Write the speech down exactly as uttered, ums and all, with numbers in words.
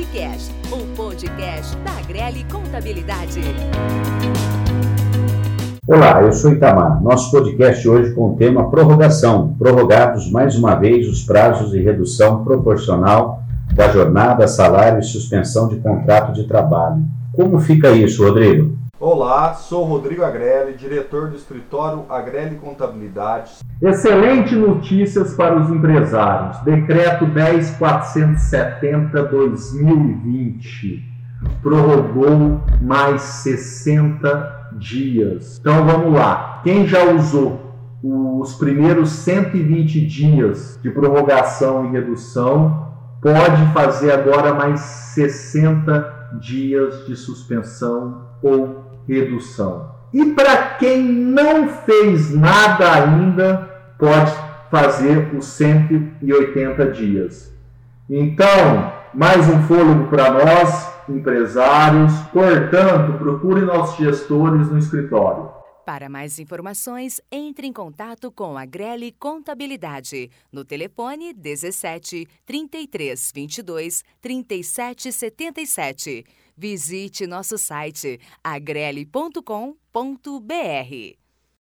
Podcast, o podcast da Agrelle Contabilidade. Olá, eu sou Itamar. Nosso podcast hoje com o tema prorrogação. Prorrogados mais uma vez os prazos de redução proporcional da jornada, salário e suspensão de contrato de trabalho. Como fica isso, Rodrigo? Olá, sou Rodrigo Agrelle, diretor do escritório Agrelle Contabilidade. Excelente notícias para os empresários. Decreto dez mil quatrocentos e setenta barra dois mil e vinte prorrogou mais sessenta dias. Então vamos lá. Quem já usou os primeiros cento e vinte dias de prorrogação e redução pode fazer agora mais sessenta dias de suspensão ou redução. E para quem não fez nada ainda, pode fazer os cento e oitenta dias. Então, mais um fôlego para nós, empresários. Portanto, procure nossos gestores no escritório. Para mais informações, entre em contato com a Agrelle Contabilidade no telefone dezessete, trinta e três, vinte e dois, trinta e sete, setenta e sete. Visite nosso site agrelle ponto com ponto br.